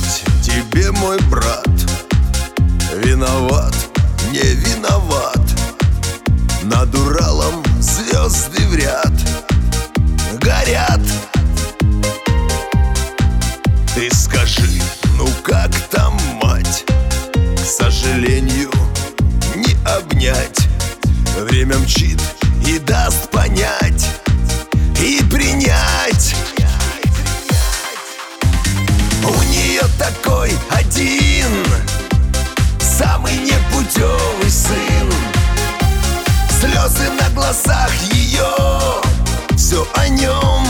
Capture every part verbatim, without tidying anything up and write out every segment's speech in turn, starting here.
сказать тебе, мой брат? Виноват, не виноват. Над Уралом звезды в ряд горят. Ты скажи, ну как там мать? К сожалению, не обнять. Время мчит и даст понять и принять. У нее такой один, самый непутевый сын. Слезы на глазах ее, все о нем.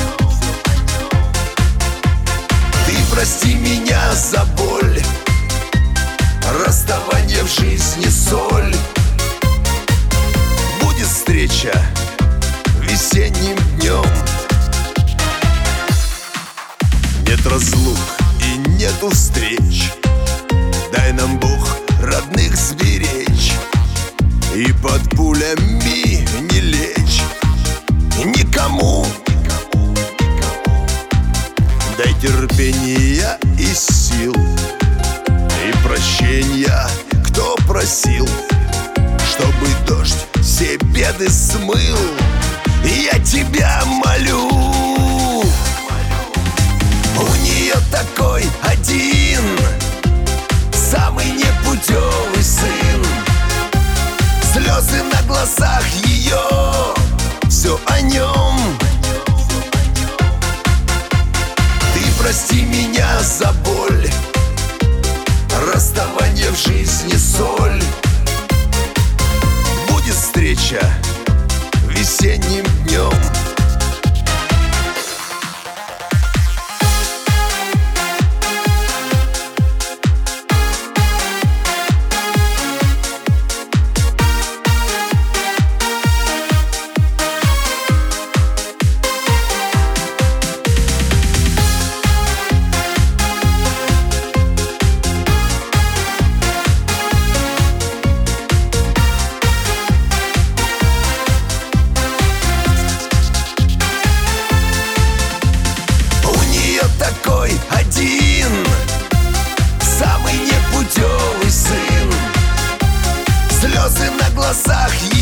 Ты прости меня за боль, расставание в жизни соль. Будет встреча весенним днем. Нет разлук и нету встреч. Дай нам Бог родных сберечь и под пулями не лечь никому. Дай терпения и сил, и прощения, кто просил, чтобы дождь все беды смыл. И я тебя молю. У нее такой один, самый непутевый сын. Слезы на глазах ее, все о нем. Ты прости меня за боль, расставание в жизни соль. Будет встреча весенним днем. Такой один, самый непутевый сын. Слезы на глазах